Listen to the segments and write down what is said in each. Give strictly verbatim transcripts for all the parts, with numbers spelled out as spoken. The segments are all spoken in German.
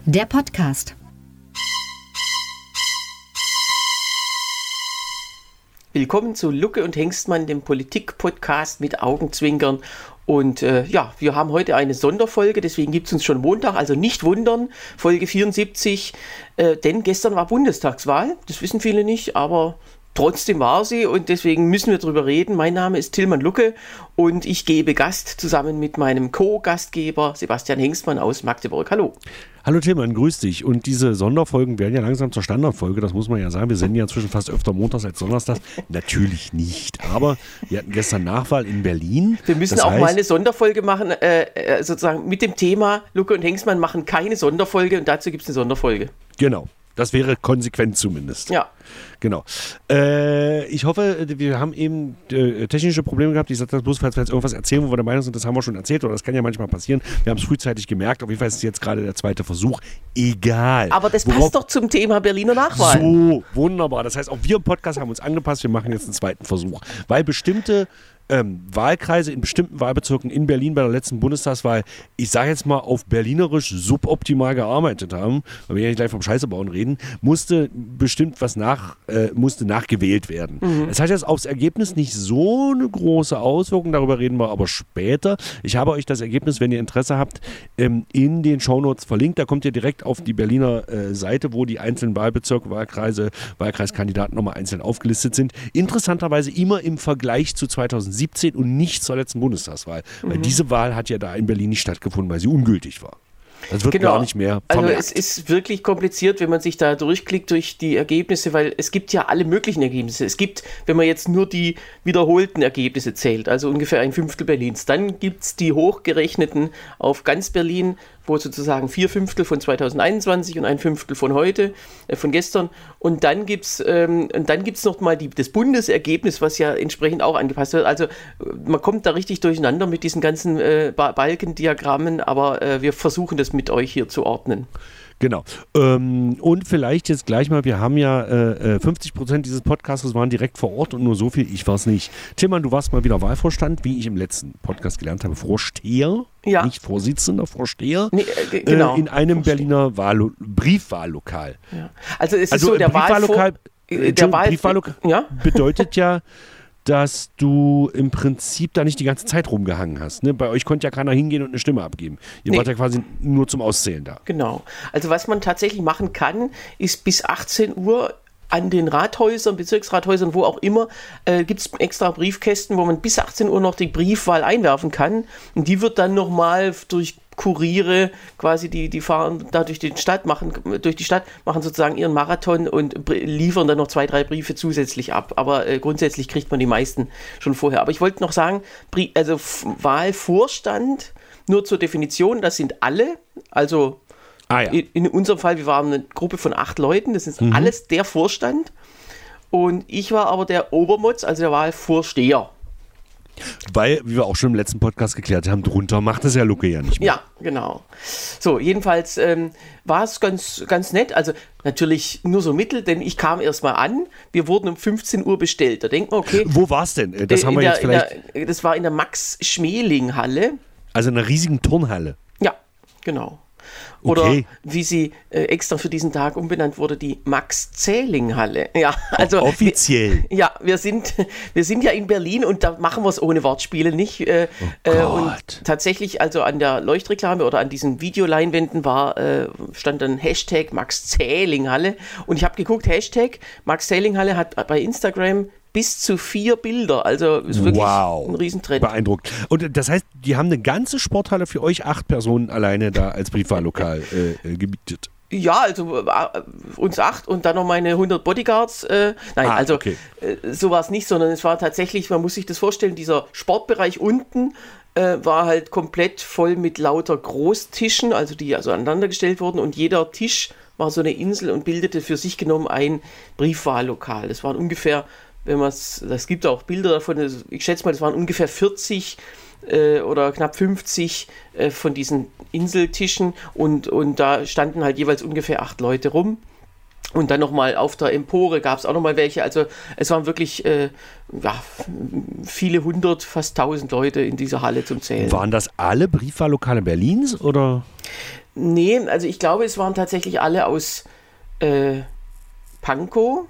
Der Podcast. Willkommen zu Lucke und Hengstmann, dem Politik-Podcast mit Augenzwinkern. Und äh, ja, wir haben heute eine Sonderfolge, deswegen gibt es uns schon Montag, also nicht wundern, Folge vierundsiebzig, äh, denn gestern war Bundestagswahl, das wissen viele nicht, aber trotzdem war sie und deswegen müssen wir drüber reden. Mein Name ist Tilman Lucke und ich gebe Gast zusammen mit meinem Co-Gastgeber Sebastian Hengstmann aus Magdeburg. Hallo. Hallo Tilman, grüß dich. Und diese Sonderfolgen werden ja langsam zur Standardfolge, das muss man ja sagen. Wir senden ja inzwischen fast öfter montags als donnerstags. Natürlich nicht, aber wir hatten gestern Nachwahl in Berlin. Wir müssen das auch heißt, mal eine Sonderfolge machen, äh, sozusagen mit dem Thema Lucke und Hengstmann machen keine Sonderfolge und dazu gibt es eine Sonderfolge. Genau. Das wäre konsequent zumindest. Ja. Genau. Äh, ich hoffe, wir haben eben äh, technische Probleme gehabt. Ich sage das bloß, falls wir jetzt irgendwas erzählen, wo wir der Meinung sind, das haben wir schon erzählt, oder das kann ja manchmal passieren. Wir haben es frühzeitig gemerkt. Auf jeden Fall ist es jetzt gerade der zweite Versuch. Egal. Aber das Worauf, passt doch zum Thema Berliner Nachwahl. So, wunderbar. Das heißt, auch wir im Podcast haben uns angepasst. Wir machen jetzt einen zweiten Versuch. Weil bestimmte Ähm, Wahlkreise in bestimmten Wahlbezirken in Berlin bei der letzten Bundestagswahl, ich sage jetzt mal auf berlinerisch suboptimal gearbeitet haben, weil wir ja nicht gleich vom Scheißebauen reden, musste bestimmt was nach, äh, musste nachgewählt werden. Mhm. Das hat jetzt aufs Ergebnis nicht so eine große Auswirkung, darüber reden wir aber später. Ich habe euch das Ergebnis, wenn ihr Interesse habt, ähm, in den Shownotes verlinkt. Da kommt ihr direkt auf die Berliner äh, Seite, wo die einzelnen Wahlbezirke, Wahlkreise, Wahlkreiskandidaten nochmal einzeln aufgelistet sind. Interessanterweise immer im Vergleich zu zweitausendsiebzehn und nicht zur letzten Bundestagswahl. Weil mhm. diese Wahl hat ja da in Berlin nicht stattgefunden, weil sie ungültig war. Das wird genau. gar nicht mehr Also vermerkt. es ist wirklich kompliziert, wenn man sich da durchklickt durch die Ergebnisse, weil es gibt ja alle möglichen Ergebnisse. Es gibt, wenn man jetzt nur die wiederholten Ergebnisse zählt, also ungefähr ein Fünftel Berlins, dann gibt es die hochgerechneten auf ganz Berlin, wo sozusagen vier Fünftel von zweitausendeinundzwanzig und ein Fünftel von heute, äh, von gestern. Und dann gibt es ähm, noch mal die, das Bundesergebnis, was ja entsprechend auch angepasst wird. Also man kommt da richtig durcheinander mit diesen ganzen äh, Balkendiagrammen, aber äh, wir versuchen das mit euch hier zu ordnen. Genau. Ähm, und vielleicht jetzt gleich mal, wir haben ja äh, fünfzig Prozent dieses Podcasts waren direkt vor Ort und nur so viel, ich war es nicht. Tilman, du warst mal wieder Wahlvorstand, wie ich im letzten Podcast gelernt habe, Vorsteher, ja. Nicht Vorsitzender, Vorsteher, nee, äh, genau. äh, in einem Berliner Wahl- Briefwahllokal. Ja. Also es ist also so, der Briefwahllokal, Wahlvor- der Wahl- Briefwahllokal ja? bedeutet ja, dass du im Prinzip da nicht die ganze Zeit rumgehangen hast. Ne? Bei euch konnte ja keiner hingehen und eine Stimme abgeben. Ihr nee. wart ja quasi nur zum Auszählen da. Genau. Also was man tatsächlich machen kann, ist bis achtzehn Uhr an den Rathäusern, Bezirksrathäusern, wo auch immer, äh, gibt es extra Briefkästen, wo man bis achtzehn Uhr noch die Briefwahl einwerfen kann. Und die wird dann nochmal durch Kuriere quasi, die, die fahren da durch die Stadt, machen durch die Stadt, machen sozusagen ihren Marathon und liefern dann noch zwei, drei Briefe zusätzlich ab. Aber äh, grundsätzlich kriegt man die meisten schon vorher. Aber ich wollte noch sagen, Brie- also F- Wahlvorstand, nur zur Definition, das sind alle, also ah, ja. in, in unserem Fall, wir waren eine Gruppe von acht Leuten, das ist mhm. alles der Vorstand. Und ich war aber der Obermotz, also der Wahlvorsteher. Weil, wie wir auch schon im letzten Podcast geklärt haben, drunter macht es ja Lucke ja nicht mehr. Ja, genau. So, jedenfalls ähm, war es ganz, ganz nett. Also natürlich nur so mittel, denn ich kam erst mal an. Wir wurden um fünfzehn Uhr bestellt. Da denkt man, okay. Wo war es denn? Das haben wir der, jetzt vielleicht. Der, das war in der Max-Schmeling-Halle. Also in einer riesigen Turnhalle. Ja, genau. Oder okay. wie sie äh, extra für diesen Tag umbenannt wurde, die Max-Zähling-Halle. Ja, also oh, offiziell. Wir, ja, wir sind, wir sind ja in Berlin und da machen wir es ohne Wortspiele nicht. Äh, oh äh, und tatsächlich, also an der Leuchtreklame oder an diesen Videoleinwänden war, äh, stand dann Hashtag Max-Zähling-Halle. Und ich habe geguckt, Hashtag Max-Zähling-Halle hat bei Instagram bis zu vier Bilder, also ist wirklich wow. ein Riesentrend. Beeindruckt. Und das heißt, die haben eine ganze Sporthalle für euch, acht Personen alleine da als Briefwahllokal äh, gemietet. Ja, also äh, uns acht und dann noch meine hundert Bodyguards. Äh, nein, ah, also okay. äh, so war es nicht, sondern es war tatsächlich, man muss sich das vorstellen, dieser Sportbereich unten äh, war halt komplett voll mit lauter Großtischen, also die also aneinandergestellt wurden und jeder Tisch war so eine Insel und bildete für sich genommen ein Briefwahllokal. Das waren ungefähr, wenn man es, das gibt auch Bilder davon, ich schätze mal, das waren ungefähr vierzig äh, oder knapp fünfzig äh, von diesen Inseltischen und, und da standen halt jeweils ungefähr acht Leute rum. Und dann nochmal auf der Empore gab es auch nochmal welche. Also es waren wirklich äh, ja, viele hundert, fast tausend Leute in dieser Halle zum Zählen. Waren das alle Briefwahllokale Berlins oder? Nee, also ich glaube, es waren tatsächlich alle aus äh, Pankow.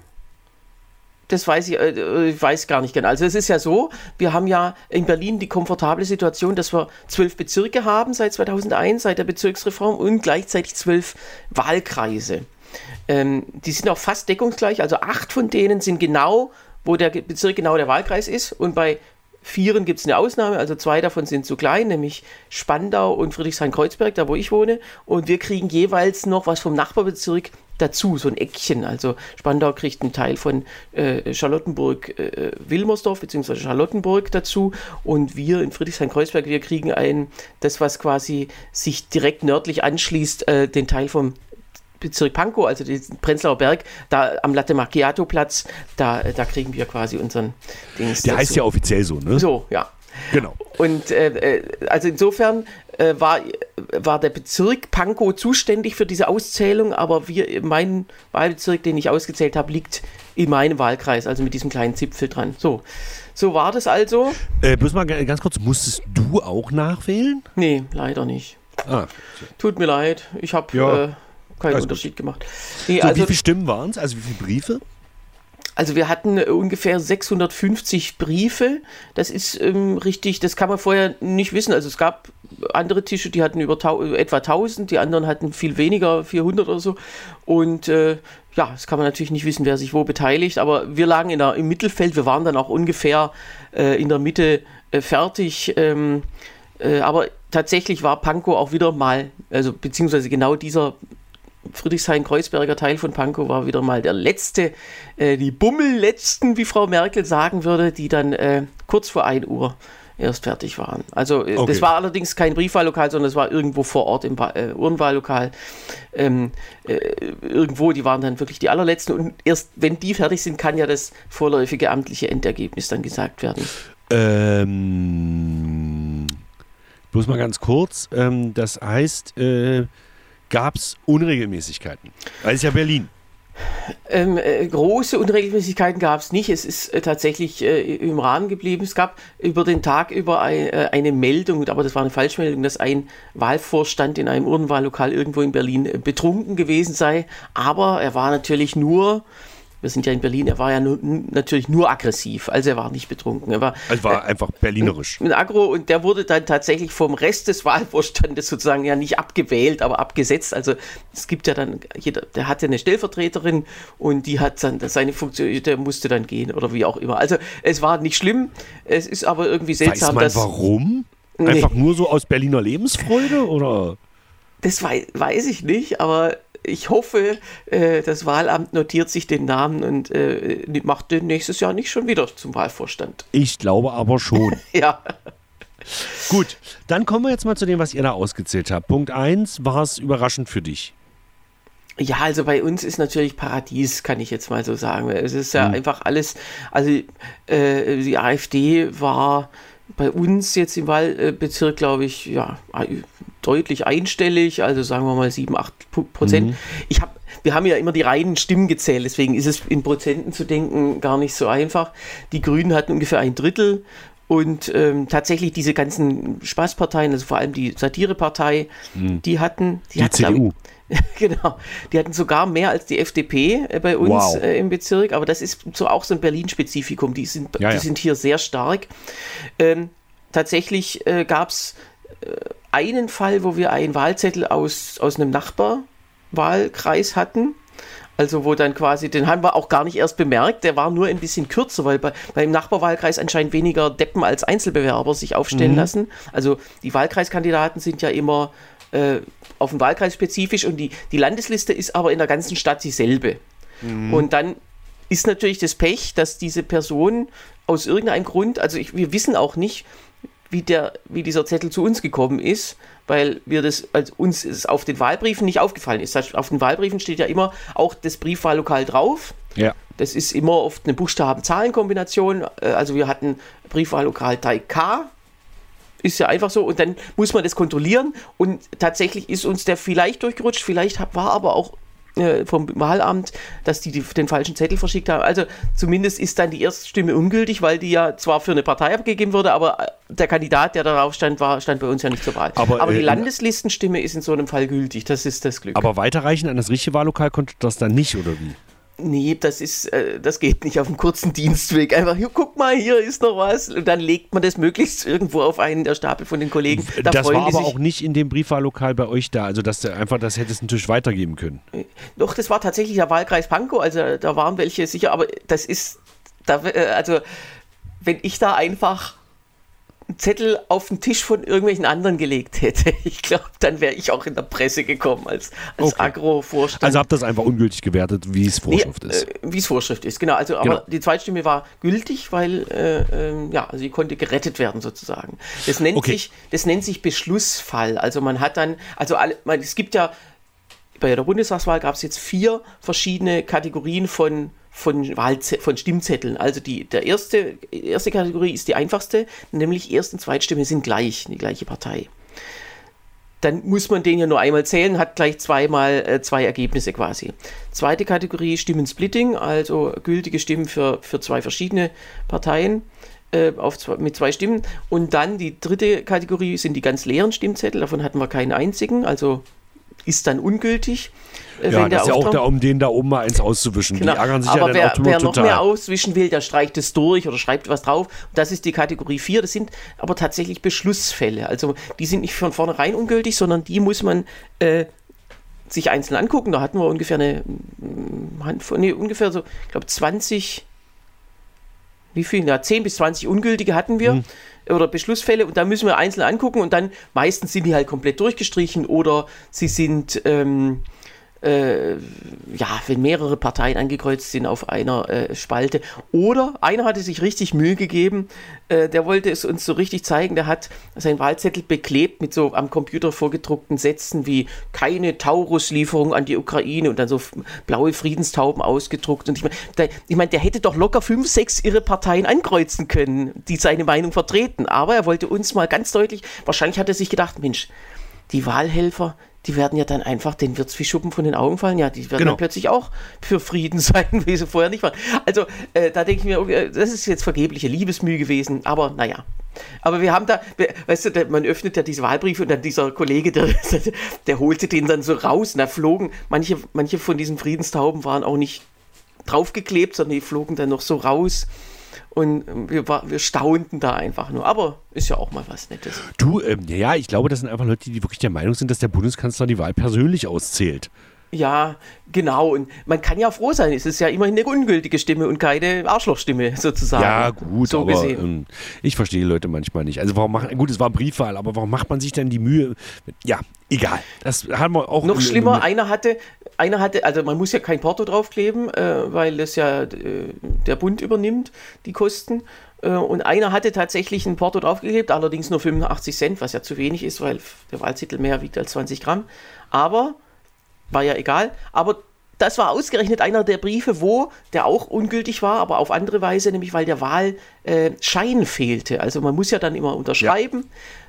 Das weiß ich, äh, ich weiß gar nicht genau. Also es ist ja so, wir haben ja in Berlin die komfortable Situation, dass wir zwölf Bezirke haben seit zweitausendeins, seit der Bezirksreform und gleichzeitig zwölf Wahlkreise. Ähm, die sind auch fast deckungsgleich, also acht von denen sind genau, wo der Bezirk genau der Wahlkreis ist, und bei vieren gibt es eine Ausnahme, also zwei davon sind zu klein, nämlich Spandau und Friedrichshain-Kreuzberg, da wo ich wohne, und wir kriegen jeweils noch was vom Nachbarbezirk dazu, so ein Eckchen. Also Spandau kriegt einen Teil von äh, Charlottenburg-Wilmersdorf äh, bzw. Charlottenburg dazu, und wir in Friedrichshain-Kreuzberg, wir kriegen ein, das was quasi sich direkt nördlich anschließt, äh, den Teil vom Bezirk Pankow, also den Prenzlauer Berg, da am Latte Macchiato Platz, da, da kriegen wir quasi unseren Dings. Der dazu. heißt ja offiziell so, ne? So, ja. Genau. Und äh, also insofern äh, war, war der Bezirk Pankow zuständig für diese Auszählung, aber wir, mein Wahlbezirk, den ich ausgezählt habe, liegt in meinem Wahlkreis, also mit diesem kleinen Zipfel dran. So, so war das also. Äh, bloß mal ganz kurz, musstest du auch nachwählen? Nee, leider nicht. Ah. Tut mir leid, ich habe ja. äh, keinen Alles Unterschied gut. gemacht. Nee, so, also, wie viele Stimmen waren es? Also wie viele Briefe? Also wir hatten ungefähr sechshundertfünfzig Briefe. Das ist ähm, richtig, das kann man vorher nicht wissen. Also es gab andere Tische, die hatten über tau- etwa tausend, die anderen hatten viel weniger, vierhundert oder so. Und äh, ja, das kann man natürlich nicht wissen, wer sich wo beteiligt. Aber wir lagen in der, im Mittelfeld, wir waren dann auch ungefähr äh, in der Mitte äh, fertig. Ähm, äh, aber tatsächlich war Pankow auch wieder mal, also beziehungsweise genau dieser Friedrichshain-Kreuzberger Teil von Pankow war wieder mal der letzte, äh, die Bummelletzten, wie Frau Merkel sagen würde, die dann äh, kurz vor ein Uhr erst fertig waren. Also äh, okay. Das war allerdings kein Briefwahllokal, sondern es war irgendwo vor Ort im äh, Urnwahllokal. Ähm, äh, irgendwo, die waren dann wirklich die allerletzten, und erst wenn die fertig sind, kann ja das vorläufige amtliche Endergebnis dann gesagt werden. Ähm, bloß mal ganz kurz, ähm, das heißt, äh, gab es Unregelmäßigkeiten? Weil es ist ja Berlin. Ähm, äh, große Unregelmäßigkeiten gab es nicht. Es ist äh, tatsächlich äh, im Rahmen geblieben. Es gab über den Tag über ein, äh, eine Meldung, aber das war eine Falschmeldung, dass ein Wahlvorstand in einem Urnwahllokal irgendwo in Berlin äh, betrunken gewesen sei. Aber er war natürlich nur, wir sind ja in Berlin, er war ja nur, natürlich nur aggressiv, also er war nicht betrunken. Er war, also war äh, einfach berlinerisch. Ein Agro, und der wurde dann tatsächlich vom Rest des Wahlvorstandes sozusagen ja nicht abgewählt, aber abgesetzt. Also es gibt ja dann, jeder, der hatte eine Stellvertreterin, und die hat dann seine Funktion, der musste dann gehen oder wie auch immer. Also es war nicht schlimm, es ist aber irgendwie seltsam. Weiß man dass, warum? Einfach nee. nur so aus Berliner Lebensfreude, oder? Das weiß, weiß ich nicht, aber ich hoffe, äh, das Wahlamt notiert sich den Namen und äh, macht den nächstes Jahr nicht schon wieder zum Wahlvorstand. Ich glaube aber schon. Ja. Gut, dann kommen wir jetzt mal zu dem, was ihr da ausgezählt habt. Punkt eins, war es überraschend für dich? Ja, also bei uns ist natürlich Paradies, kann ich jetzt mal so sagen. Es ist ja hm. einfach alles, also äh, die AfD war bei uns jetzt im Wahlbezirk, glaube ich, ja, deutlich einstellig, also sagen wir mal sieben, acht Prozent. Mhm. Ich hab, wir haben ja immer die reinen Stimmen gezählt, deswegen ist es in Prozenten zu denken gar nicht so einfach. Die Grünen hatten ungefähr ein Drittel, und ähm, tatsächlich diese ganzen Spaßparteien, also vor allem die Satirepartei, mhm. die hatten... Die, die hatten, C D U. Genau, die hatten sogar mehr als die F D P äh, bei uns wow. äh, im Bezirk, aber das ist so auch so ein Berlin-Spezifikum, die sind, ja, die ja. sind hier sehr stark. Ähm, tatsächlich äh, gab es äh, einen Fall, wo wir einen Wahlzettel aus, aus einem Nachbarwahlkreis hatten, also wo dann quasi, den haben wir auch gar nicht erst bemerkt, der war nur ein bisschen kürzer, weil bei, beim Nachbarwahlkreis anscheinend weniger Deppen als Einzelbewerber sich aufstellen mhm. lassen. Also die Wahlkreiskandidaten sind ja immer äh, auf den Wahlkreis spezifisch, und die, die Landesliste ist aber in der ganzen Stadt dieselbe. Mhm. Und dann ist natürlich das Pech, dass diese Person aus irgendeinem Grund, also ich, wir wissen auch nicht, wie, der, wie dieser Zettel zu uns gekommen ist, weil wir das, also uns ist auf den Wahlbriefen nicht aufgefallen ist. Das heißt, auf den Wahlbriefen steht ja immer auch das Briefwahllokal drauf. Ja. Das ist immer oft eine Buchstaben-Zahlen-Kombination. Also wir hatten Briefwahllokal drei K, ist ja einfach so, und dann muss man das kontrollieren, und tatsächlich ist uns der vielleicht durchgerutscht, vielleicht war aber auch äh, vom Wahlamt, dass die, die den falschen Zettel verschickt haben. Also zumindest ist dann die Erststimme ungültig, weil die ja zwar für eine Partei abgegeben wurde, aber der Kandidat, der darauf stand, war, stand bei uns ja nicht zur Wahl. Aber, aber die äh, Landeslistenstimme ist in so einem Fall gültig, das ist das Glück. Aber weiterreichen an das richtige Wahllokal konnte das dann nicht, oder wie? Nee, das ist, äh, das geht nicht auf einem kurzen Dienstweg. Einfach, hier, guck mal, hier ist noch was. Und dann legt man das möglichst irgendwo auf einen der Stapel von den Kollegen. Da das war aber auch nicht in dem Briefwahllokal bei euch da. Also, dass du einfach das hättest natürlich weitergeben können. Doch, das war tatsächlich der Wahlkreis Pankow. Also, da waren welche sicher. Aber das ist, da, also, wenn ich da einfach Zettel auf den Tisch von irgendwelchen anderen gelegt hätte. Ich glaube, dann wäre ich auch in der Presse gekommen als, als okay. Agro-Vorstand. Also habt ihr das einfach ungültig gewertet, wie es Vorschrift nee, ist. Äh, wie es Vorschrift ist, genau. Also, genau. Aber die Zweitstimme war gültig, weil äh, äh, ja, also sie konnte gerettet werden sozusagen. Das nennt, okay. sich, das nennt sich Beschlussfall. Also man hat dann, also alle, man, es gibt ja, bei der Bundestagswahl gab es jetzt vier verschiedene Kategorien von Von, Wahlze- von Stimmzetteln. Also die der erste, erste Kategorie ist die einfachste, nämlich Erst- und Zweitstimme sind gleich, die gleiche Partei. Dann muss man den ja nur einmal zählen, hat gleich zweimal äh, zwei Ergebnisse quasi. Zweite Kategorie Stimmensplitting, also gültige Stimmen für, für zwei verschiedene Parteien äh, auf zwei, mit zwei Stimmen. Und dann die dritte Kategorie sind die ganz leeren Stimmzettel, davon hatten wir keinen einzigen, also ist dann ungültig. Ja, das ist ja auch da, um den da oben mal eins auszuwischen. Genau. Die ärgern sich aber ja wer, dann auch wer noch total. mehr auswischen will, der streicht es durch oder schreibt was drauf. Das ist die Kategorie vier. Das sind aber tatsächlich Beschlussfälle. Also die sind nicht von vornherein ungültig, sondern die muss man äh, sich einzeln angucken. Da hatten wir ungefähr eine Handvoll, nee, ungefähr so, ich glaube zwanzig, wie viel? Ja, zehn bis zwanzig ungültige hatten wir. Hm. Oder Beschlussfälle, und da müssen wir einzeln angucken und dann meistens sind die halt komplett durchgestrichen oder sie sind ähm, äh, ja, wenn mehrere Parteien angekreuzt sind auf einer äh, Spalte. Oder einer hatte sich richtig Mühe gegeben, äh, der wollte es uns so richtig zeigen, der hat seinen Wahlzettel beklebt mit so am Computer vorgedruckten Sätzen wie keine Taurus-Lieferung an die Ukraine und dann so blaue Friedenstauben ausgedruckt. Und ich meine, der, ich mein, der hätte doch locker fünf, sechs irre Parteien ankreuzen können, die seine Meinung vertreten. Aber er wollte uns mal ganz deutlich, wahrscheinlich hat er sich gedacht, Mensch, die Wahlhelfer, die werden ja dann einfach, denen wird es wie Schuppen von den Augen fallen. Ja, die werden genau. dann plötzlich auch für Frieden sein, wie sie vorher nicht waren. Also, äh, da denke ich mir, okay, das ist jetzt vergebliche Liebesmühe gewesen, aber naja. Aber wir haben da, weißt du, man öffnet ja diese Wahlbriefe und dann dieser Kollege, der, der holte den dann so raus und da flogen, manche, manche von diesen Friedenstauben waren auch nicht draufgeklebt, sondern die flogen dann noch so raus. Und wir, war, wir staunten da einfach nur. Aber ist ja auch mal was Nettes. Du, ähm, ja, ich glaube, das sind einfach Leute, die wirklich der Meinung sind, dass der Bundeskanzler die Wahl persönlich auszählt. Ja, genau. Und man kann ja froh sein, es ist ja immerhin eine ungültige Stimme und keine Arschlochstimme sozusagen. Ja, gut, so aber gesehen. Ähm, ich verstehe Leute manchmal nicht. Also warum machen, gut, es war Briefwahl, aber warum macht man sich denn die Mühe? Ja, egal. Das haben wir auch. Noch in, schlimmer, in, einer hatte, einer hatte, also man muss ja kein Porto draufkleben, äh, weil das ja äh, der Bund übernimmt, die Kosten. Äh, und einer hatte tatsächlich ein Porto draufgeklebt, allerdings nur fünfundachtzig Cent, was ja zu wenig ist, weil der Wahlzettel mehr wiegt als zwanzig Gramm. Aber war ja egal, aber das war ausgerechnet einer der Briefe, wo der auch ungültig war, aber auf andere Weise, nämlich weil der Wahlschein äh, fehlte. Also man muss ja dann immer unterschreiben.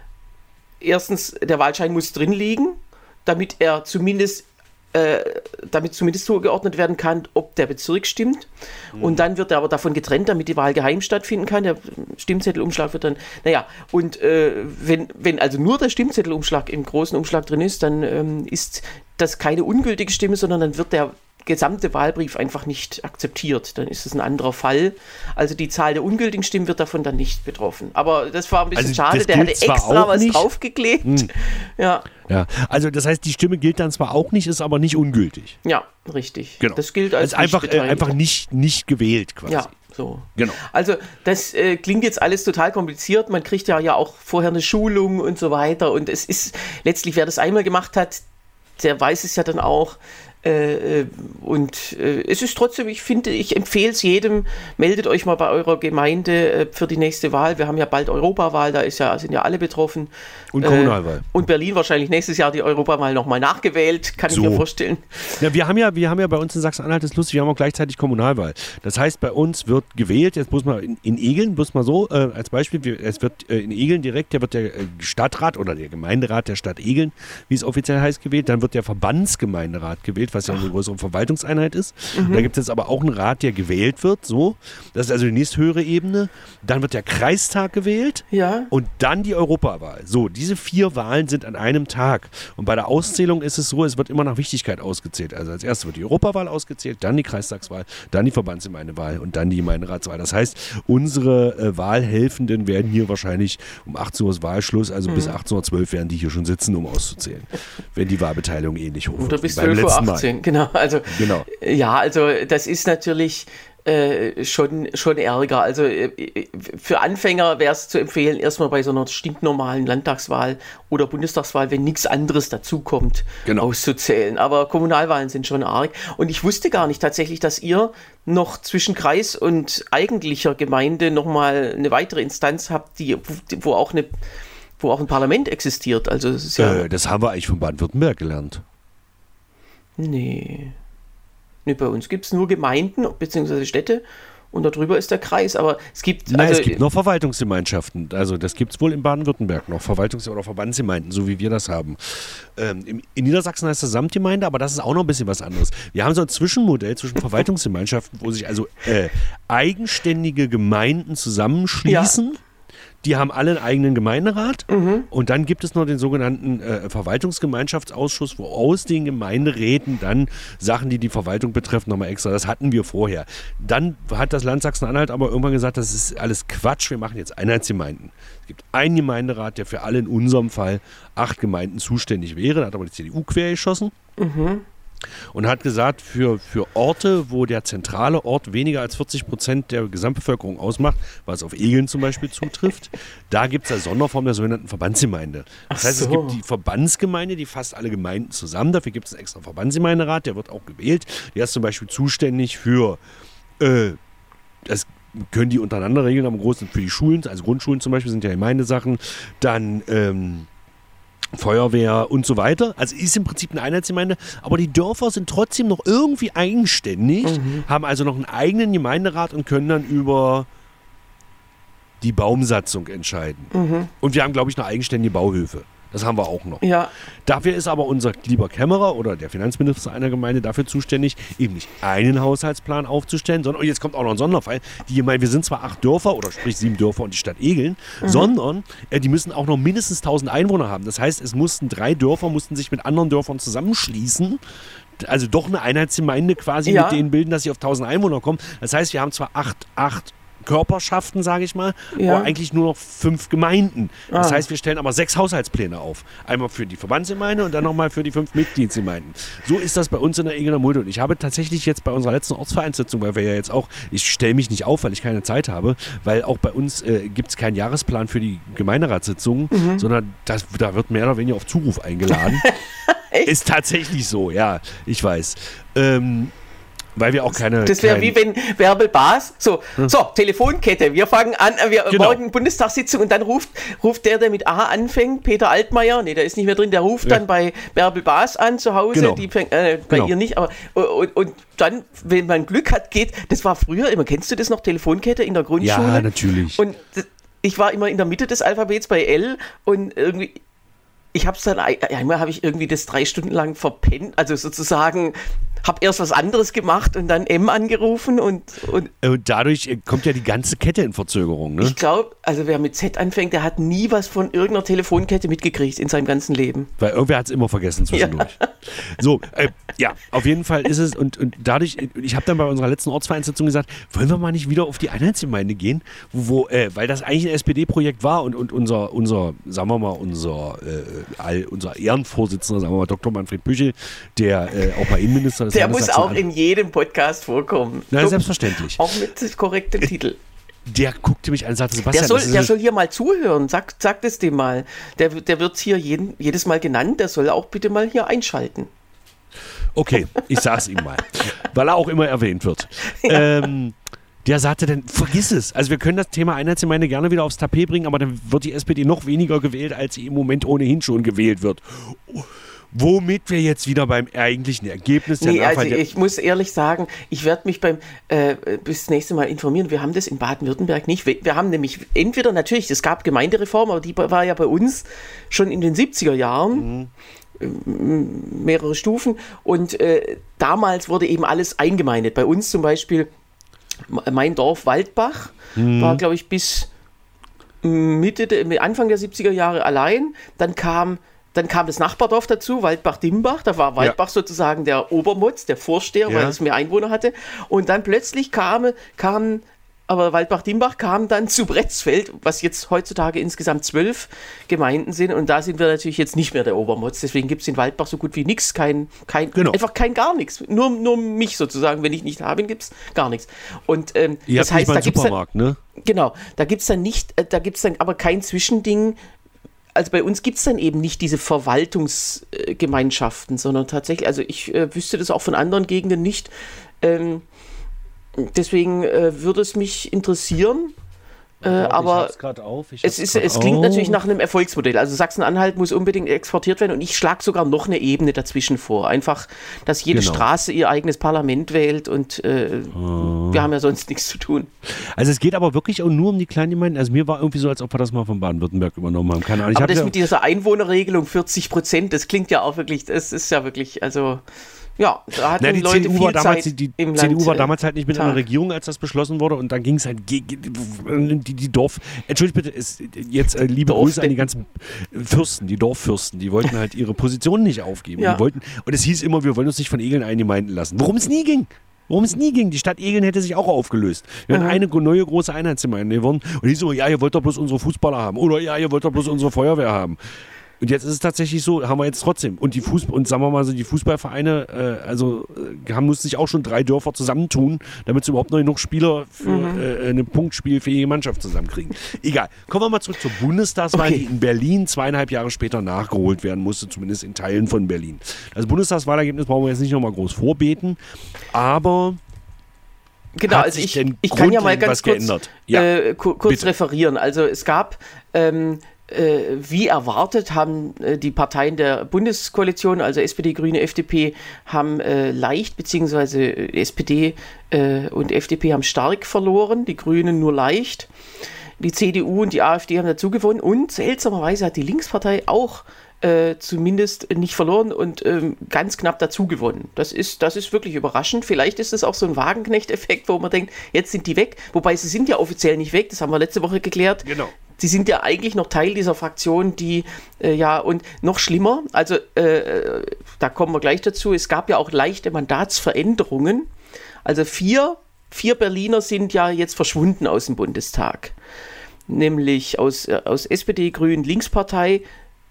Ja. Erstens, der Wahlschein muss drin liegen, damit er zumindest äh, damit zumindest zugeordnet werden kann, ob der Bezirk stimmt. Mhm. Und dann wird er aber davon getrennt, damit die Wahl geheim stattfinden kann. Der Stimmzettelumschlag wird dann, naja, und äh, wenn, wenn also nur der Stimmzettelumschlag im großen Umschlag drin ist, dann ähm, ist das keine ungültige Stimme, sondern dann wird der gesamte Wahlbrief einfach nicht akzeptiert. Dann ist es ein anderer Fall. Also die Zahl der ungültigen Stimmen wird davon dann nicht betroffen. Aber das war ein bisschen also schade. Der hatte extra was nicht draufgeklebt. Hm. Ja. Ja, also das heißt, die Stimme gilt dann zwar auch nicht, ist aber nicht ungültig. Ja, richtig. Genau. Das gilt als also einfach, äh, einfach nicht, nicht gewählt quasi. Ja, so. Genau. Also das äh, klingt jetzt alles total kompliziert. Man kriegt ja, ja auch vorher eine Schulung und so weiter. Und es ist letztlich, wer das einmal gemacht hat, der weiß es ja dann auch. Äh, und äh, es ist trotzdem, ich finde, ich empfehle es jedem, meldet euch mal bei eurer Gemeinde äh, für die nächste Wahl. Wir haben ja bald Europawahl, da ist ja, sind ja alle betroffen. Und Kommunalwahl. Äh, und Berlin wahrscheinlich nächstes Jahr die Europawahl nochmal nachgewählt, kann so. ich mir vorstellen. Ja, wir haben ja, wir haben ja bei uns in Sachsen-Anhalt, das ist lustig, wir haben auch gleichzeitig Kommunalwahl. Das heißt, bei uns wird gewählt, jetzt muss man in, in Egeln, muss man so, äh, als Beispiel, wir, es wird äh, in Egeln direkt, da wird der äh, Stadtrat oder der Gemeinderat der Stadt Egeln, wie es offiziell heißt, gewählt, dann wird der Verbandsgemeinderat gewählt Landgericht, was ja eine größere Verwaltungseinheit ist. Mhm. Und da gibt es jetzt aber auch einen Rat, der gewählt wird. So. Das ist also die nächsthöhere Ebene. Dann wird der Kreistag gewählt ja. und dann die Europawahl. So, diese vier Wahlen sind an einem Tag. Und bei der Auszählung ist es so, es wird immer nach Wichtigkeit ausgezählt. Also als erstes wird die Europawahl ausgezählt, dann die Kreistagswahl, dann die Verbandsgemeindewahl und dann die Gemeinderatswahl. Das heißt, unsere äh, Wahlhelfenden werden hier wahrscheinlich um achtzehn Uhr ist Wahlschluss, also mhm. bis achtzehn Uhr zwölf werden die hier schon sitzen, um auszuzählen. Wenn die Wahlbeteiligung ähnlich hoch wird. Oder bis zwölf Uhr achtzehn, genau. Also, genau. Ja, also das ist natürlich äh, schon, schon Ärger. Also äh, für Anfänger wäre es zu empfehlen, erstmal bei so einer stinknormalen Landtagswahl oder Bundestagswahl, wenn nichts anderes dazukommt, genau. auszuzählen. Aber Kommunalwahlen sind schon arg. Und ich wusste gar nicht tatsächlich, dass ihr noch zwischen Kreis und eigentlicher Gemeinde nochmal eine weitere Instanz habt, die, wo auch eine wo auch ein Parlament existiert. Also das ist ja äh, das haben wir eigentlich von Baden-Württemberg gelernt. Nee. Nee, bei uns gibt es nur Gemeinden bzw. Städte und darüber ist der Kreis. Aber es gibt. Nein, also, es gibt noch Verwaltungsgemeinschaften. Also das gibt es wohl in Baden-Württemberg noch. Verwaltungs- oder Verbandsgemeinden, so wie wir das haben. Ähm, im, in Niedersachsen heißt das Samtgemeinde, aber das ist auch noch ein bisschen was anderes. Wir haben so ein Zwischenmodell zwischen Verwaltungsgemeinschaften, wo sich also äh, eigenständige Gemeinden zusammenschließen. Ja. Die haben alle einen eigenen Gemeinderat mhm. und dann gibt es noch den sogenannten äh, Verwaltungsgemeinschaftsausschuss, wo aus den Gemeinderäten dann Sachen, die die Verwaltung betreffen, nochmal extra, das hatten wir vorher. Dann hat das Land Sachsen-Anhalt aber irgendwann gesagt, das ist alles Quatsch, wir machen jetzt Einheitsgemeinden. Es gibt einen Gemeinderat, der für alle in unserem Fall acht Gemeinden zuständig wäre, da hat aber die C D U quergeschossen. Mhm. Und hat gesagt, für, für Orte, wo der zentrale Ort weniger als vierzig Prozent der Gesamtbevölkerung ausmacht, was auf Egeln zum Beispiel zutrifft, da gibt es eine Sonderform der sogenannten Verbandsgemeinde. Das heißt, so. Es gibt die Verbandsgemeinde, die fasst alle Gemeinden zusammen. Dafür gibt es einen extra Verbandsgemeinderat, der wird auch gewählt. Der ist zum Beispiel zuständig für, äh, das können die untereinander regeln, aber großen für die Schulen, also Grundschulen zum Beispiel sind ja Gemeindesachen, dann ähm, Feuerwehr und so weiter. Also ist im Prinzip eine Einheitsgemeinde, aber die Dörfer sind trotzdem noch irgendwie eigenständig, mhm. haben also noch einen eigenen Gemeinderat und können dann über die Baumsatzung entscheiden. Mhm. Und wir haben, glaube ich, noch eigenständige Bauhöfe. Das haben wir auch noch. Ja. Dafür ist aber unser lieber Kämmerer oder der Finanzminister einer Gemeinde dafür zuständig, eben nicht einen Haushaltsplan aufzustellen, sondern, und jetzt kommt auch noch ein Sonderfall, die Gemeinde, wir sind zwar acht Dörfer oder sprich sieben Dörfer und die Stadt Egeln, mhm. sondern äh, die müssen auch noch mindestens tausend Einwohner haben. Das heißt, es mussten drei Dörfer, mussten sich mit anderen Dörfern zusammenschließen, also doch eine Einheitsgemeinde quasi ja. mit denen bilden, dass sie auf tausend Einwohner kommen. Das heißt, wir haben zwar acht, acht Körperschaften, sage ich mal, ja. aber eigentlich nur noch fünf Gemeinden. Das ah. heißt, wir stellen aber sechs Haushaltspläne auf. Einmal für die Verbandsgemeinde und dann nochmal für die fünf Mitgliedsgemeinden. So ist das bei uns in der Egeler Mulde. Und ich habe tatsächlich jetzt bei unserer letzten Ortsvereinssitzung, weil wir ja jetzt auch, ich stelle mich nicht auf, weil ich keine Zeit habe, weil auch bei uns äh, gibt es keinen Jahresplan für die Gemeinderatssitzungen, mhm. sondern das, da wird mehr oder weniger auf Zuruf eingeladen. Ist tatsächlich so, ja, ich weiß. Ähm, Weil wir auch keine. Das wäre wie wenn Bärbel Baas, so, hm. so, Telefonkette, wir fangen an, wir genau. morgen Bundestagssitzung und dann ruft, ruft der, der mit A anfängt, Peter Altmaier, nee, der ist nicht mehr drin, der ruft ja. dann bei Bärbel Baas an zu Hause, genau. die fängt, äh, bei genau. ihr nicht, aber und, und dann, wenn man Glück hat, geht, das war früher immer, kennst du das noch, Telefonkette in der Grundschule? Ja, natürlich. Und ich war immer in der Mitte des Alphabets bei L und irgendwie. Ich habe es dann, einmal habe ich irgendwie das drei Stunden lang verpennt, also sozusagen, habe erst was anderes gemacht und dann M angerufen und... Und, und dadurch kommt ja die ganze Kette in Verzögerung, ne? Ich glaube, also wer mit Z anfängt, der hat nie was von irgendeiner Telefonkette mitgekriegt in seinem ganzen Leben. Weil irgendwer hat es immer vergessen zwischendurch. Ja. So, äh, ja, auf jeden Fall ist es, und, und dadurch, ich habe dann bei unserer letzten Ortsvereinssitzung gesagt, wollen wir mal nicht wieder auf die Einheitsgemeinde gehen, wo, wo äh, weil das eigentlich ein S P D-Projekt war und, und unser, unser, sagen wir mal, unser... Äh, All, unser Ehrenvorsitzender, sagen wir mal, Doktor Manfred Büchel, der äh, auch mal Innenminister des Der muss auch in jedem Podcast vorkommen. Na, selbstverständlich. Auch mit korrektem Titel. Der guckte mich an und sagte, Sebastian... Der soll, der soll hier mal zuhören, sag, sag das dem mal. Der, der wird hier jeden, jedes Mal genannt, der soll auch bitte mal hier einschalten. Okay, ich sag's ihm mal, weil er auch immer erwähnt wird. Ja. Ähm, Der sagte dann, vergiss es. Also wir können das Thema Einheitsgemeinde gerne wieder aufs Tapet bringen, aber dann wird die S P D noch weniger gewählt, als sie im Moment ohnehin schon gewählt wird. Womit wir jetzt wieder beim eigentlichen Ergebnis der nee, Nachwahl... Also ich muss ehrlich sagen, ich werde mich beim äh, bis nächste Mal informieren. Wir haben das in Baden-Württemberg nicht. Wir, wir haben nämlich entweder natürlich, es gab Gemeindereform, aber die war ja bei uns schon in den siebziger Jahren. Mhm. Mehrere Stufen. Und äh, damals wurde eben alles eingemeindet. Bei uns zum Beispiel mein Dorf Waldbach mhm. war, glaube ich, bis Mitte, Anfang der siebziger Jahre allein. Dann kam Dann kam das Nachbardorf dazu, Waldbach-Dimbach. Da war Waldbach ja. sozusagen der Obermotz, der Vorsteher, ja. weil es mehr Einwohner hatte. Und dann plötzlich kam, kam aber Waldbach-Dimbach kam dann zu Bretzfeld, was jetzt heutzutage insgesamt zwölf Gemeinden sind. Und da sind wir natürlich jetzt nicht mehr der Obermotz. Deswegen gibt es in Waldbach so gut wie nichts, kein, kein, genau. einfach kein gar nichts. Nur, nur mich sozusagen. Wenn ich nicht habe, gibt es gar nichts. Und ähm, Ihr das habt heißt, nicht mal da einen gibt es Supermarkt, ne? Genau, da gibt es dann nicht, da gibt es dann aber kein Zwischending. Also bei uns gibt es dann eben nicht diese Verwaltungsgemeinschaften, sondern tatsächlich, also ich äh, wüsste das auch von anderen Gegenden nicht. Ähm, deswegen äh, würde es mich interessieren. Äh, aber es, ist, es klingt auf. natürlich nach einem Erfolgsmodell. Also Sachsen-Anhalt muss unbedingt exportiert werden und ich schlage sogar noch eine Ebene dazwischen vor. Einfach, dass jede genau. Straße ihr eigenes Parlament wählt und äh, oh. wir haben ja sonst nichts zu tun. Also es geht aber wirklich auch nur um die kleinen Gemeinden. Also mir war irgendwie so, als ob wir das mal von Baden-Württemberg übernommen haben. Keine Ahnung. Ich aber das ja mit dieser Einwohnerregelung vierzig Prozent, das klingt ja auch wirklich, das ist ja wirklich, also... Ja, da hatten Na, die Leute C D U viel war damals, Zeit die, die im C D U Land, war damals halt nicht mit Tag. in der Regierung, als das beschlossen wurde und dann ging es halt gegen die, die Dorf... Entschuldigt bitte, ist jetzt äh, liebe Grüße an die ganzen Fürsten, die Dorffürsten, die wollten halt ihre Position nicht aufgeben. Ja. Die wollten, und es hieß immer, wir wollen uns nicht von Egeln eingemeinden lassen. Worum es nie ging. Worum es nie ging. Die Stadt Egeln hätte sich auch aufgelöst. Wir mhm. hatten eine neue große Einheitsgemeinde geworden und die so, ja, ihr wollt doch bloß unsere Fußballer haben oder ja, ihr wollt doch bloß unsere Feuerwehr haben. Und jetzt ist es tatsächlich so, haben wir jetzt trotzdem. Und die Fußball, und sagen wir mal so, die Fußballvereine, äh, also äh, haben mussten sich auch schon drei Dörfer zusammentun, damit sie überhaupt noch genug Spieler für mhm. äh, eine punktspielfähige Mannschaft zusammenkriegen. Egal. Kommen wir mal zurück zur Bundestagswahl, okay. die in Berlin zweieinhalb Jahre später nachgeholt werden musste, zumindest in Teilen von Berlin. Das Bundestagswahlergebnis brauchen wir jetzt nicht nochmal groß vorbeten, aber... Genau, also ich, ich kann ja mal ganz kurz, ja, äh, kurz referieren. Also es gab... Ähm, Wie erwartet haben die Parteien der Bundeskoalition, also S P D, Grüne, F D P, haben äh, leicht, beziehungsweise S P D äh, und F D P haben stark verloren, die Grünen nur leicht. Die C D U und die AfD haben dazu gewonnen und seltsamerweise hat die Linkspartei auch äh, zumindest nicht verloren und ähm, ganz knapp dazu gewonnen. Das ist, das ist wirklich überraschend. Vielleicht ist es auch so ein Wagenknecht-Effekt, wo man denkt, jetzt sind die weg. Wobei sie sind ja offiziell nicht weg, das haben wir letzte Woche geklärt. Genau. Sie sind ja eigentlich noch Teil dieser Fraktion, die, äh, ja, und noch schlimmer, also äh, da kommen wir gleich dazu, es gab ja auch leichte Mandatsveränderungen. Also vier, vier Berliner sind ja jetzt verschwunden aus dem Bundestag. Nämlich aus, äh, aus S P D, Grünen, Linkspartei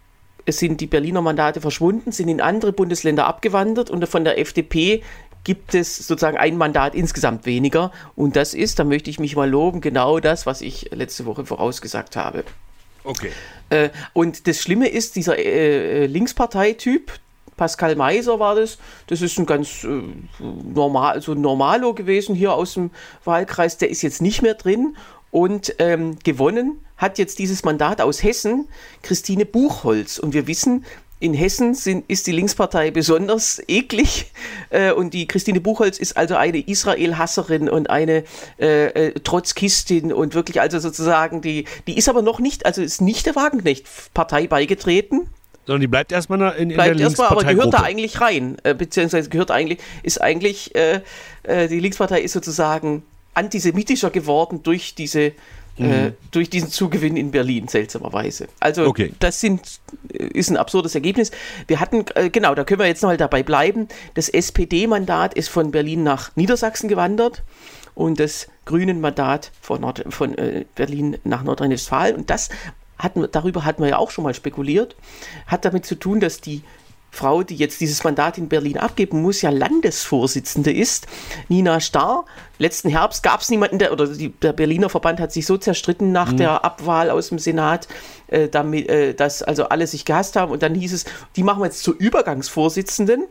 sind die Berliner Mandate verschwunden, sind in andere Bundesländer abgewandert und von der F D P gibt es sozusagen ein Mandat insgesamt weniger. Und das ist, da möchte ich mich mal loben, genau das, was ich letzte Woche vorausgesagt habe. Okay. Äh, und das Schlimme ist, dieser äh, Linksparteityp, Pascal Meiser war das, das ist ein ganz äh, normal, so ein Normalo gewesen hier aus dem Wahlkreis, der ist jetzt nicht mehr drin und ähm, gewonnen hat jetzt dieses Mandat aus Hessen Christine Buchholz. Und wir wissen, in Hessen sind, ist die Linkspartei besonders eklig äh, und die Christine Buchholz ist also eine Israel-Hasserin und eine äh, äh, Trotzkistin und wirklich also sozusagen, die, die ist aber noch nicht, also ist nicht der Wagenknecht-Partei beigetreten. Sondern die bleibt erstmal in, in bleibt der erstmal, aber Linksparteigruppe. gehört da eigentlich rein, äh, beziehungsweise gehört eigentlich, ist eigentlich, äh, äh, die Linkspartei ist sozusagen antisemitischer geworden durch diese Mhm. Äh, durch diesen Zugewinn in Berlin, seltsamerweise. Also okay. das sind, ist ein absurdes Ergebnis. Wir hatten, äh, genau, da können wir jetzt noch mal dabei bleiben, das S P D-Mandat ist von Berlin nach Niedersachsen gewandert und das Grünen-Mandat von, Nord- von äh, Berlin nach Nordrhein-Westfalen. Und das hatten, darüber hatten wir ja auch schon mal spekuliert, hat damit zu tun, dass die Frau, die jetzt dieses Mandat in Berlin abgeben muss, ja Landesvorsitzende ist, Nina Starr. Letzten Herbst gab es niemanden, der, oder die, der Berliner Verband hat sich so zerstritten nach mhm. der Abwahl aus dem Senat, äh, damit, äh, dass also alle sich gehasst haben. Und dann hieß es, die machen wir jetzt zur Übergangsvorsitzenden.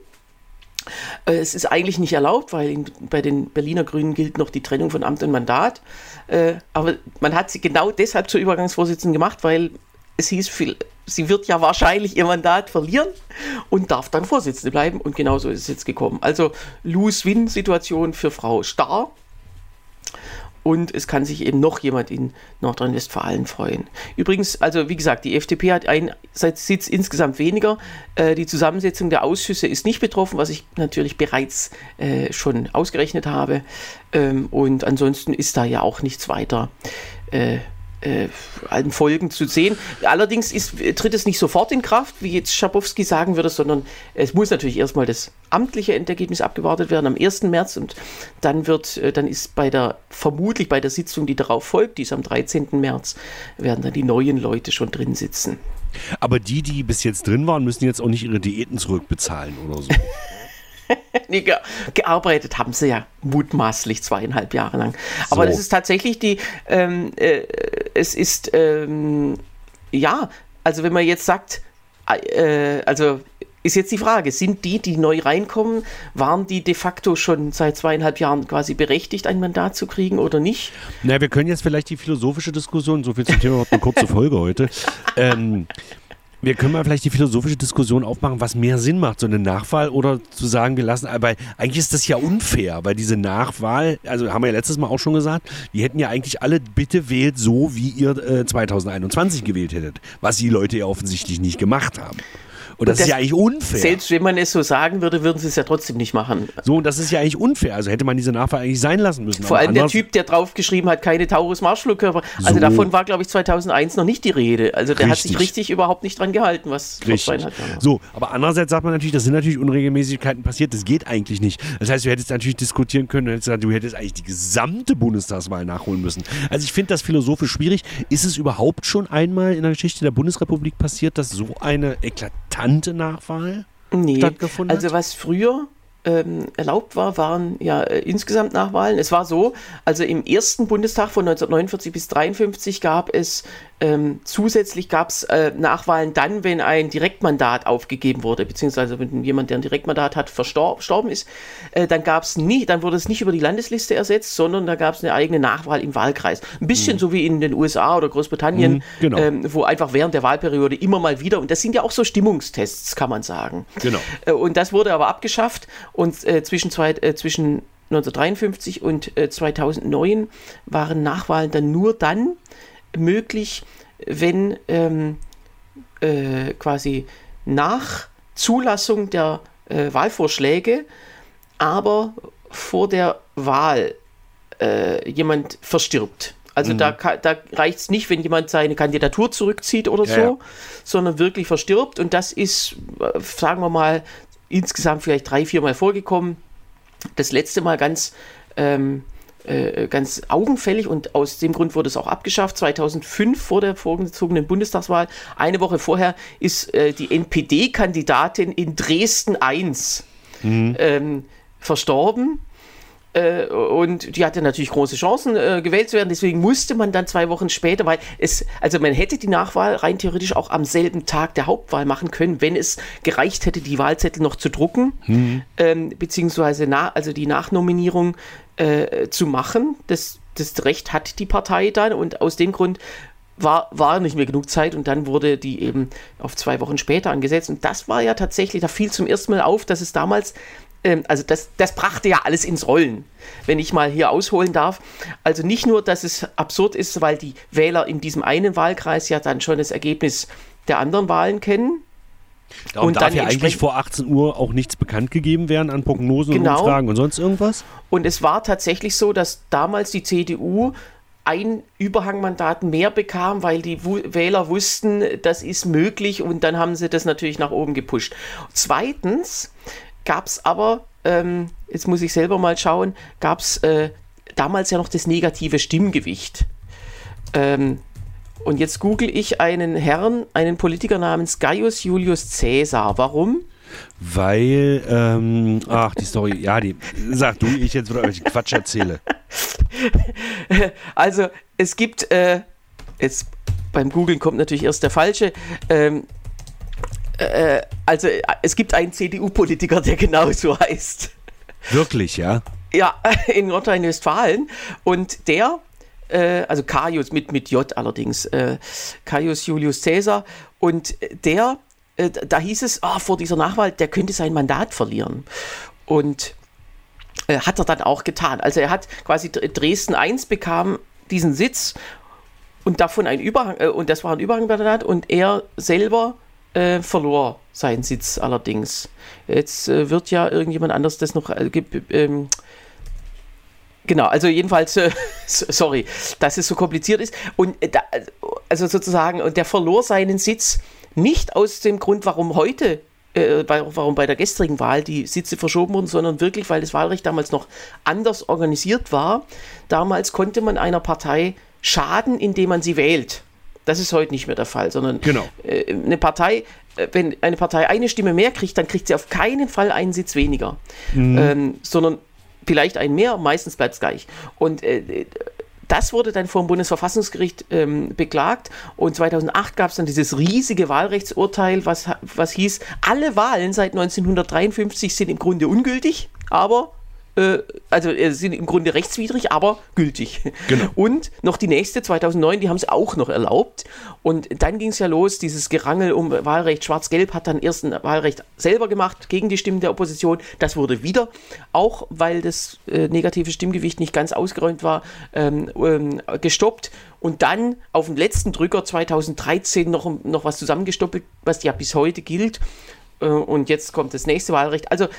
Äh, es ist eigentlich nicht erlaubt, weil in, bei den Berliner Grünen gilt noch die Trennung von Amt und Mandat. Äh, aber man hat sie genau deshalb zur Übergangsvorsitzenden gemacht, weil es hieß viel, sie wird ja wahrscheinlich ihr Mandat verlieren und darf dann Vorsitzende bleiben. Und genauso ist es jetzt gekommen. Also Lose-Win-Situation für Frau Starr. Und es kann sich eben noch jemand in Nordrhein-Westfalen freuen. Übrigens, also wie gesagt, die F D P hat einen Sitz insgesamt weniger. Äh, die Zusammensetzung der Ausschüsse ist nicht betroffen, was ich natürlich bereits äh, schon ausgerechnet habe. Ähm, und ansonsten ist da ja auch nichts weiter äh, äh, an Folgen zu sehen. Allerdings ist, tritt es nicht sofort in Kraft, wie jetzt Schabowski sagen würde, sondern es muss natürlich erstmal das amtliche Endergebnis abgewartet werden am ersten März und dann wird, dann ist bei der, vermutlich bei der Sitzung, die darauf folgt, die ist am dreizehnten März, werden dann die neuen Leute schon drin sitzen. Aber die, die bis jetzt drin waren, müssen jetzt auch nicht ihre Diäten zurückbezahlen oder so. Nee, ge- gearbeitet haben sie ja mutmaßlich zweieinhalb Jahre lang. Aber So. das ist tatsächlich die, ähm, äh, es ist, ähm, ja, also wenn man jetzt sagt, äh, also ist jetzt die Frage, sind die, die neu reinkommen, waren die de facto schon seit zweieinhalb Jahren quasi berechtigt, ein Mandat zu kriegen oder nicht? Na, wir können jetzt vielleicht die philosophische Diskussion, so viel zum Thema, eine kurze Folge heute, ähm, wir können mal vielleicht die philosophische Diskussion aufmachen, was mehr Sinn macht, so eine Nachwahl oder zu sagen, wir lassen, aber eigentlich ist das ja unfair, weil diese Nachwahl, also haben wir ja letztes Mal auch schon gesagt, die hätten ja eigentlich alle, bitte wählt so, wie ihr äh, zweitausendeinundzwanzig gewählt hättet, was die Leute ja offensichtlich nicht gemacht haben. Und das, das ist ja eigentlich unfair. Selbst wenn man es so sagen würde, würden sie es ja trotzdem nicht machen. So, und das ist ja eigentlich unfair. Also hätte man diese Nachwahl eigentlich sein lassen müssen. Vor Aber allem der Typ, der draufgeschrieben hat, keine Taurus-Marschflugkörper. Also So. davon war, glaube ich, zweitausendeins noch nicht die Rede. Also der hat Richtig. sich richtig überhaupt nicht dran gehalten, was vor Richtig. zweieinhalb Jahren war. So, aber andererseits sagt man natürlich, das sind natürlich Unregelmäßigkeiten passiert, das geht eigentlich nicht. Das heißt, du hättest natürlich diskutieren können, du hättest gesagt, du hättest eigentlich die gesamte Bundestagswahl nachholen müssen. Also ich finde das philosophisch schwierig. Ist es überhaupt schon einmal in der Geschichte der Bundesrepublik passiert, dass so eine eklatante Nachwahl Nee, stattgefunden hat? also was früher ähm, erlaubt war, waren ja äh, insgesamt Nachwahlen. Es war so, also im ersten Bundestag von neunzehnhundertneunundvierzig bis dreiundfünfzig gab es ähm, zusätzlich gab es äh, Nachwahlen dann, wenn ein Direktmandat aufgegeben wurde, beziehungsweise wenn jemand, der ein Direktmandat hat, verstor- verstorben ist, äh, dann gab es nie, dann wurde es nicht über die Landesliste ersetzt, sondern da gab es eine eigene Nachwahl im Wahlkreis. Ein bisschen Mhm. so wie in den U S A oder Großbritannien, Mhm, genau. ähm, wo einfach während der Wahlperiode immer mal wieder, und das sind ja auch so Stimmungstests, kann man sagen. Genau. Äh, Und das wurde aber abgeschafft und äh, zwischen, zwei, äh, zwischen neunzehnhundertdreiundfünfzig und äh, zweitausendneun waren Nachwahlen dann nur dann möglich, wenn ähm, äh, quasi nach Zulassung der äh, Wahlvorschläge, aber vor der Wahl äh, jemand verstirbt. Also Mhm. da, ka- da reicht es nicht, wenn jemand seine Kandidatur zurückzieht oder Ja, so, ja. sondern wirklich verstirbt. Und das ist, äh, sagen wir mal, insgesamt vielleicht drei, vier Mal vorgekommen. Das letzte Mal ganz, ähm, äh, ganz augenfällig und aus dem Grund wurde es auch abgeschafft. zweitausendfünf vor der vorgezogenen Bundestagswahl. Eine Woche vorher ist äh, die N P D-Kandidatin in Dresden eins Mhm. ähm, verstorben. Äh, und die hatte natürlich große Chancen, äh, gewählt zu werden. Deswegen musste man dann zwei Wochen später, weil es, also man hätte die Nachwahl rein theoretisch auch am selben Tag der Hauptwahl machen können, wenn es gereicht hätte, die Wahlzettel noch zu drucken, Mhm. ähm, beziehungsweise na, also die Nachnominierung äh, zu machen. Das, das Recht hat die Partei dann und aus dem Grund war, war nicht mehr genug Zeit und dann wurde die eben auf zwei Wochen später angesetzt. Und das war ja tatsächlich, da fiel zum ersten Mal auf, dass es damals ähm, also das, das brachte ja alles ins Rollen, wenn ich mal hier ausholen darf. Also nicht nur, dass es absurd ist, weil die Wähler in diesem einen Wahlkreis ja dann schon das Ergebnis der anderen Wahlen kennen. Darum und darf dann ja eigentlich entsprechend- vor achtzehn Uhr auch nichts bekannt gegeben werden an Prognosen Genau. und Umfragen und sonst irgendwas? Und es war tatsächlich so, dass damals die C D U ein Überhangmandat mehr bekam, weil die Wu- Wähler wussten, das ist möglich und dann haben sie das natürlich nach oben gepusht. Zweitens gab es aber, ähm, jetzt muss ich selber mal schauen, gab es äh, damals ja noch das negative Stimmgewicht. Ähm, und jetzt google ich einen Herrn, einen Politiker namens Gaius Julius Caesar. Warum? Weil, ähm, ach, die Story, ja, die, sag du, ich jetzt wieder euch Quatsch erzähle. Also es gibt, äh, jetzt beim Googlen kommt natürlich erst der Falsche, ähm, äh, also äh, es gibt einen C D U-Politiker, der genauso heißt. Wirklich, ja? Ja, in Nordrhein-Westfalen. Und der äh, also Caius mit, mit J allerdings, äh, Caius Julius Caesar, und der, äh, da hieß es, oh, vor dieser Nachwahl, der könnte sein Mandat verlieren. Und äh, hat er dann auch getan. Also er hat quasi Dresden eins bekam diesen Sitz und davon ein Überhang, äh, und das war ein Überhangmandat, und er selber äh, verlor seinen Sitz allerdings. Jetzt äh, wird ja irgendjemand anders das noch äh, ähm, genau, also jedenfalls, äh, sorry, dass es so kompliziert ist. Und äh, da, also sozusagen, und der verlor seinen Sitz nicht aus dem Grund, warum heute, äh, bei, warum bei der gestrigen Wahl die Sitze verschoben wurden, sondern wirklich, weil das Wahlrecht damals noch anders organisiert war. Damals konnte man einer Partei schaden, indem man sie wählt. Das ist heute nicht mehr der Fall, sondern genau. äh, eine Partei, äh, wenn eine Partei eine Stimme mehr kriegt, dann kriegt sie auf keinen Fall einen Sitz weniger, mhm. ähm, sondern vielleicht einen mehr, meistens bleibt es gleich. Und äh, das wurde dann vom Bundesverfassungsgericht ähm, beklagt, und zweitausendacht gab es dann dieses riesige Wahlrechtsurteil, was, was hieß, alle Wahlen seit neunzehnhundertdreiundfünfzig sind im Grunde ungültig, aber also sind im Grunde rechtswidrig, aber gültig. Genau. Und noch die nächste, zweitausendneun, die haben es auch noch erlaubt. Und dann ging es ja los, dieses Gerangel um Wahlrecht Schwarz-Gelb hat dann erst ein Wahlrecht selber gemacht, gegen die Stimmen der Opposition. Das wurde wieder, auch weil das äh, negative Stimmgewicht nicht ganz ausgeräumt war, ähm, ähm, gestoppt. Und dann auf den letzten Drücker zweitausenddreizehn noch, noch was zusammengestoppelt, was ja bis heute gilt. Äh, und jetzt kommt das nächste Wahlrecht. Also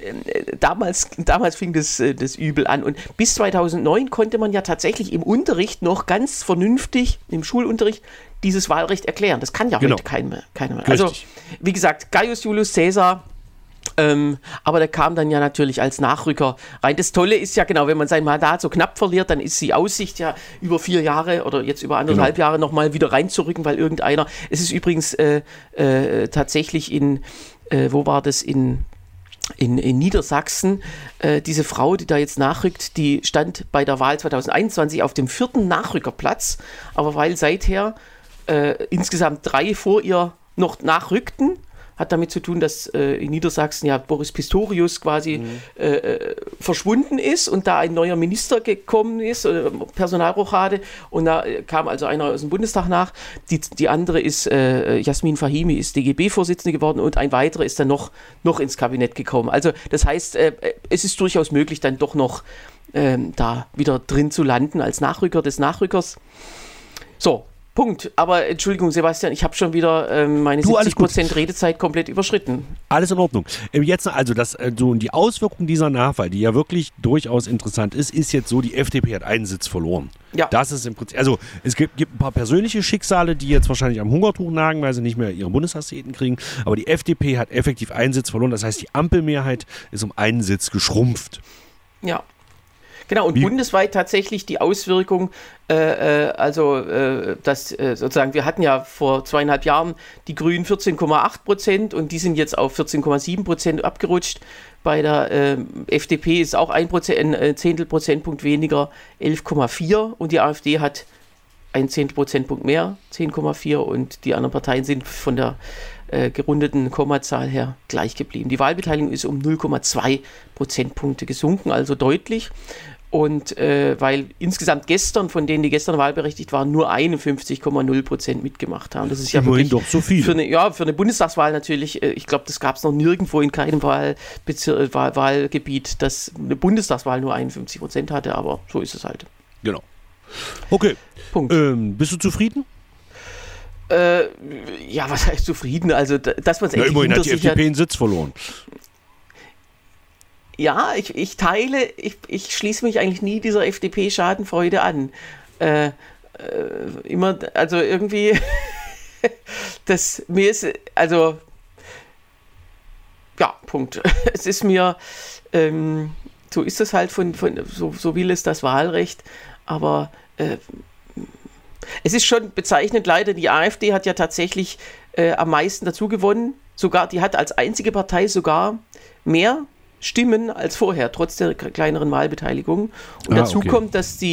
Damals, damals fing das, das übel an, und bis zweitausendneun konnte man ja tatsächlich im Unterricht noch ganz vernünftig, im Schulunterricht, dieses Wahlrecht erklären. Das kann ja genau. heute keiner mehr. Keiner mehr. Also, wie gesagt, Gaius Julius Caesar, ähm, aber der kam dann ja natürlich als Nachrücker rein. Das Tolle ist ja genau, wenn man sein Mandat so knapp verliert, dann ist die Aussicht ja über vier Jahre oder jetzt über anderthalb genau. Jahre nochmal wieder reinzurücken, weil irgendeiner, es ist übrigens äh, äh, tatsächlich in, äh, wo war das, in In, in Niedersachsen, äh, diese Frau, die da jetzt nachrückt, die stand bei der Wahl zweitausendeinundzwanzig auf dem vierten Nachrückerplatz, aber weil seither äh, insgesamt drei vor ihr noch nachrückten, hat damit zu tun, dass äh, in Niedersachsen ja Boris Pistorius quasi mhm. äh, verschwunden ist und da ein neuer Minister gekommen ist, äh, Personalrochade, und da kam also einer aus dem Bundestag nach. Die, die andere ist, äh, Jasmin Fahimi ist D G B-Vorsitzende geworden, und ein weiterer ist dann noch, noch ins Kabinett gekommen. Also das heißt, äh, es ist durchaus möglich, dann doch noch äh, da wieder drin zu landen als Nachrücker des Nachrückers. So, Punkt. Aber Entschuldigung, Sebastian, ich habe schon wieder ähm, meine du, siebzig Prozent Redezeit komplett überschritten. Alles in Ordnung. Jetzt also das, so die Auswirkung dieser Nachwahl, die ja wirklich durchaus interessant ist, ist jetzt so, die F D P hat einen Sitz verloren. Ja. Das ist im Prinzip, also es gibt, gibt ein paar persönliche Schicksale, die jetzt wahrscheinlich am Hungertuch nagen, weil sie nicht mehr ihre Bundestagsräten kriegen, aber die F D P hat effektiv einen Sitz verloren. Das heißt, die Ampelmehrheit ist um einen Sitz geschrumpft. Ja. Genau, und Wie? bundesweit tatsächlich die Auswirkung, äh, äh, also äh, dass äh, sozusagen, wir hatten ja vor zweieinhalb Jahren die Grünen vierzehn Komma acht Prozent und die sind jetzt auf vierzehn Komma sieben Prozent abgerutscht. Bei der äh, F D P ist auch ein, Prozent, ein äh, Zehntel Prozentpunkt weniger, elf Komma vier, und die AfD hat ein Zehntel Prozentpunkt mehr, zehn Komma vier, und die anderen Parteien sind von der äh, gerundeten Kommazahl her gleich geblieben. Die Wahlbeteiligung ist um null Komma zwei Prozentpunkte gesunken, also deutlich. Und äh, weil insgesamt gestern, von denen, die gestern wahlberechtigt waren, nur einundfünfzig Komma null Prozent mitgemacht haben. Das ist ja immerhin doch so viel. Für eine, ja, für eine Bundestagswahl natürlich, äh, ich glaube, das gab es noch nirgendwo in keinem Wahlbezir- Wahl- Wahlgebiet, dass eine Bundestagswahl nur einundfünfzig Prozent hatte, aber so ist es halt. Genau. Okay. Punkt. Ähm, bist du zufrieden? Äh, ja, was heißt zufrieden? Also, dass man es ja, immerhin hat die F D P einen Sitz verloren. Ja, ich, ich teile, ich, ich schließe mich eigentlich nie dieser F D P-Schadenfreude an. Äh, äh, immer, also irgendwie, das, mir ist, also, ja, Punkt. Es ist mir, ähm, so ist es halt, von, von so, so will es das Wahlrecht, aber äh, es ist schon bezeichnend, leider, die AfD hat ja tatsächlich äh, am meisten dazu gewonnen, sogar, die hat als einzige Partei sogar mehr Stimmen als vorher, trotz der kleineren Wahlbeteiligung. Und ah, dazu okay. kommt, dass die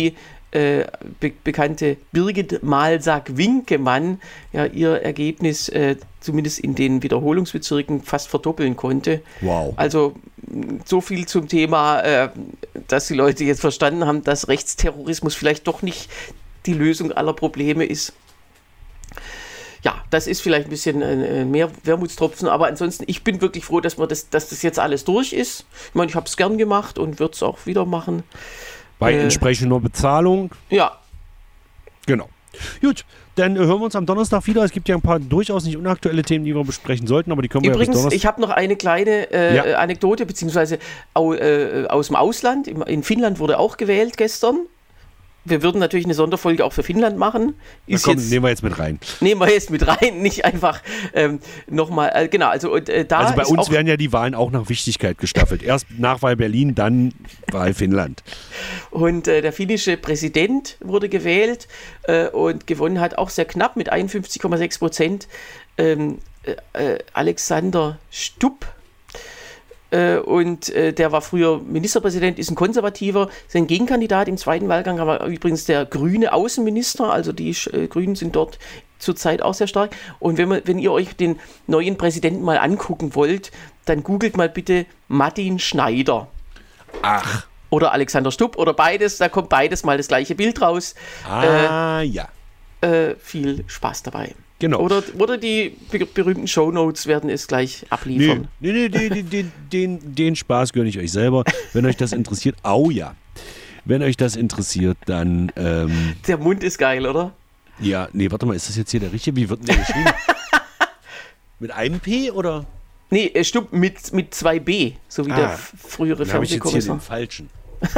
äh, be- bekannte Birgit Malsack-Winkemann ja ihr Ergebnis äh, zumindest in den Wiederholungsbezirken fast verdoppeln konnte. Wow. Also so viel zum Thema, äh, dass die Leute jetzt verstanden haben, dass Rechtsterrorismus vielleicht doch nicht die Lösung aller Probleme ist. Ja, das ist vielleicht ein bisschen äh, mehr Wermutstropfen, aber ansonsten, ich bin wirklich froh, dass, wir das, dass das jetzt alles durch ist. Ich meine, ich habe es gern gemacht und würde es auch wieder machen. Bei äh, entsprechender Bezahlung. Ja. Genau. Gut, dann hören wir uns am Donnerstag wieder. Es gibt ja ein paar durchaus nicht unaktuelle Themen, die wir besprechen sollten, aber die können wir Übrigens, ja bis Donnerstag... ich habe noch eine kleine äh, Ja. Anekdote, beziehungsweise au, äh, aus dem Ausland. In Finnland wurde auch gewählt gestern. Wir würden natürlich eine Sonderfolge auch für Finnland machen. Ist Na komm, jetzt, nehmen wir jetzt mit rein. nehmen wir jetzt mit rein, nicht einfach ähm, nochmal, äh, genau, also und, äh, da Also bei ist uns auch, werden ja die Wahlen auch nach Wichtigkeit gestaffelt. Erst Nachwahl Berlin, dann Wahl Finnland. und äh, der finnische Präsident wurde gewählt äh, und gewonnen hat auch sehr knapp mit einundfünfzig Komma sechs Prozent ähm, äh, äh, Alexander Stubb. Äh, und äh, der war früher Ministerpräsident, ist ein Konservativer. Sein Gegenkandidat im zweiten Wahlgang war übrigens der grüne Außenminister, also die äh, Grünen sind dort zurzeit auch sehr stark. Und wenn, man, wenn ihr euch den neuen Präsidenten mal angucken wollt, dann googelt mal bitte Martin Schneider. Ach. Oder Alexander Stubb oder beides, da kommt beides mal das gleiche Bild raus. Ah, äh, ja. Äh, viel Spaß dabei. Genau. Oder, oder die be- berühmten Shownotes werden es gleich abliefern. Nee, nee, nee, den, den, den, den Spaß gönne ich euch selber. Wenn euch das interessiert, au ja. Wenn euch das interessiert, dann... Ähm, Der Mund ist geil, oder? ja, nee, warte mal, ist das jetzt hier der richtige? Wie wird denn der geschrieben? Mit einem P oder? Nee, äh, Stubb mit, mit zwei B, so wie Ah, der f- frühere Dann habe ich jetzt hier Fernsehkommissar. den falschen.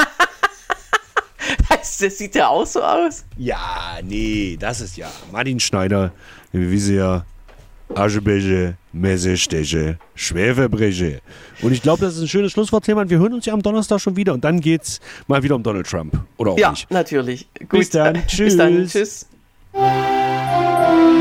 Das, das sieht ja auch so aus. Ja, nee, das ist ja Martin Schneider, wie sie ja Aschebeche, Messesteche, Schwerverbreche. Und ich glaube, das ist ein schönes Schlusswort, Thema. Wir hören uns ja am Donnerstag schon wieder und dann geht's mal wieder um Donald Trump. Oder auch Ja, nicht. natürlich. Gut. Bis dann. Bis dann. Tschüss. Tschüss.